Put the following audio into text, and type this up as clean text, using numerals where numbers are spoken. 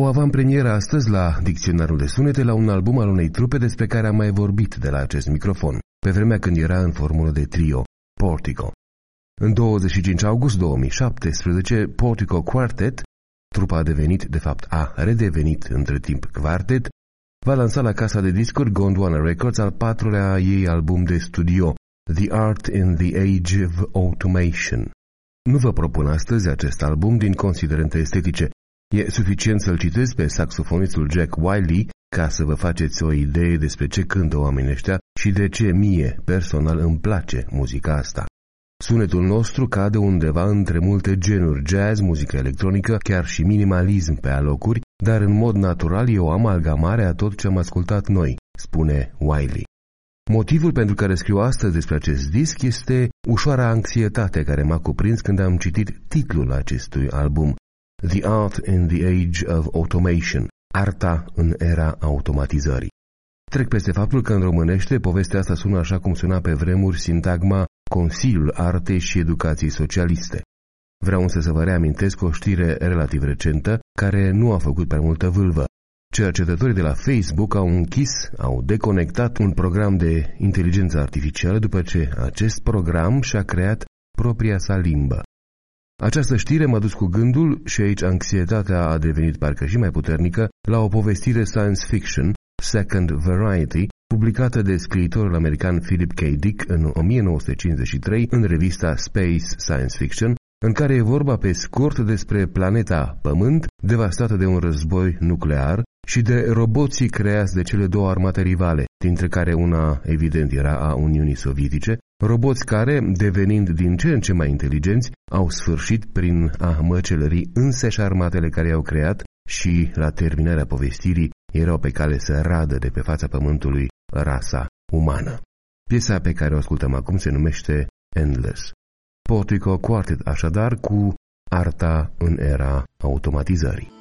O avantpremieră astăzi la Dicționarul de Sunete la un album al unei trupe despre care am mai vorbit de la acest microfon, pe vremea când era în formulă de trio, Portico. În 25 august 2017, Portico Quartet, trupa a devenit, de fapt a redevenit între timp Quartet, va lansa la casa de discuri Gondwana Records al patrulea ei album de studio, The Art in the Age of Automation. Nu vă propun astăzi acest album din considerente estetice. E suficient să-l citesc pe saxofonistul Jack Wiley ca să vă faceți o idee despre ce cântă oamenii ăștia și de ce mie, personal, îmi place muzica asta. Sunetul nostru cade undeva între multe genuri, jazz, muzică electronică, chiar și minimalism pe alocuri, dar în mod natural e o amalgamare a tot ce am ascultat noi, spune Wiley. Motivul pentru care scriu astăzi despre acest disc este ușoara anxietate care m-a cuprins când am citit titlul acestui album, The Art in the Age of Automation, Arta în era automatizării. Trec peste faptul că în românește povestea asta sună așa cum suna pe vremuri sintagma Consiliul Artei și Educației Socialiste. Vreau însă să vă reamintesc o știre relativ recentă care nu a făcut prea multă vâlvă. Cercetătorii de la Facebook au deconectat un program de inteligență artificială după ce acest program și-a creat propria sa limbă. Această știre m-a dus cu gândul, și aici anxietatea a devenit parcă și mai puternică, la o povestire science fiction, Second Variety, publicată de scriitorul american Philip K. Dick în 1953 în revista Space Science Fiction, în care e vorba pe scurt despre planeta Pământ, devastată de un război nuclear, și de roboții creați de cele două armate rivale, dintre care una, evident, era a Uniunii Sovietice, roboți care, devenind din ce în ce mai inteligenți, au sfârșit prin a măcelări însăși armatele care i-au creat și, la terminarea povestirii, erau pe cale să radă de pe fața Pământului rasa umană. Piesa pe care o ascultăm acum se numește Endless. Portico Quartet, așadar, cu Arta în era automatizării.